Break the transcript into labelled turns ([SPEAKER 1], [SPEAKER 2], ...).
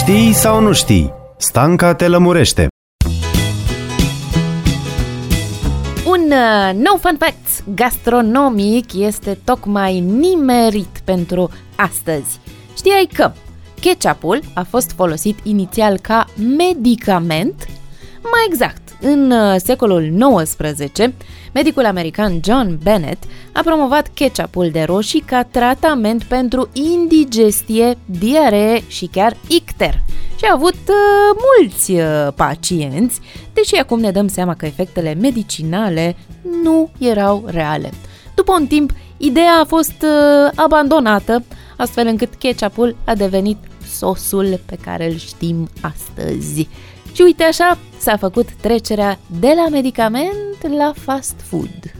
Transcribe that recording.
[SPEAKER 1] Știi sau nu știi? Stanca te lămurește.
[SPEAKER 2] Un nou fun fact gastronomic este tocmai nimerit pentru astăzi. Știai că ketchupul a fost folosit inițial ca medicament? Mai exact, în secolul XIX, medicul american John Bennett a promovat ketchupul de roșii ca tratament pentru indigestie, diaree și chiar icter. Și a avut mulți pacienți, deși acum ne dăm seama că efectele medicinale nu erau reale. După un timp, ideea a fost abandonată, astfel încât ketchupul a devenit sosul pe care îl știm astăzi. Și uite așa s-a făcut trecerea de la medicament la fast food.